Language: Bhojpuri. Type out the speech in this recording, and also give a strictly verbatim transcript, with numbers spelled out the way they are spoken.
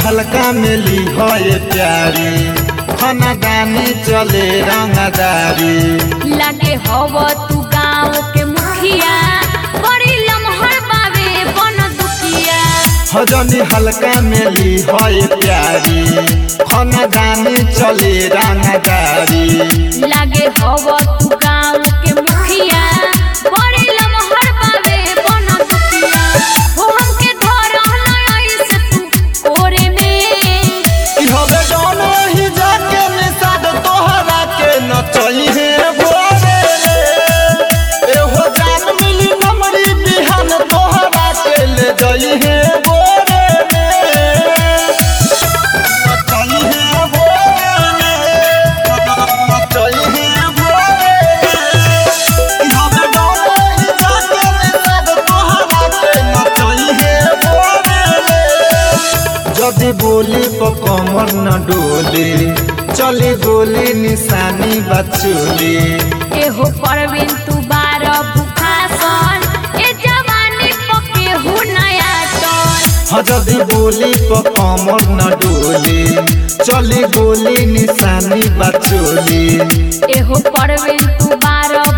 हल्का मिली हो ये प्यारी खाना दानी चले रंगदारी लगे हव तू गाँव के मुखिया बड़ी लम्हर बावे बन दुखिया हजनी हल्का मिली हो ये प्यारी खाना दानी चले रंगदारी लगे हव तू गाँव के मुखिया बड़ी लम्हर बावे बन दुखिया हो हमके धरहना ऐसे तू कोरे में कि हवे जानो ही जाके निषाद तोहरा के नचई है भोरे रे एहो जान मिली नमरी बिहान तोहरा के ले जई है भोरे रे नचई है भोरे रे नचई है भोरे कि हवे जानो ही जाके निषाद तोहरा के नचई है भोरे रे जदी बोली तो कमर न डोली चली गोली निशानी बचोली एहो परवीन तू बार भूखासन ए जवानी पके हु नया टन हजदी बोली तो कमर न डोली चली गोली निशानी बचोली एहो परवीन तू बार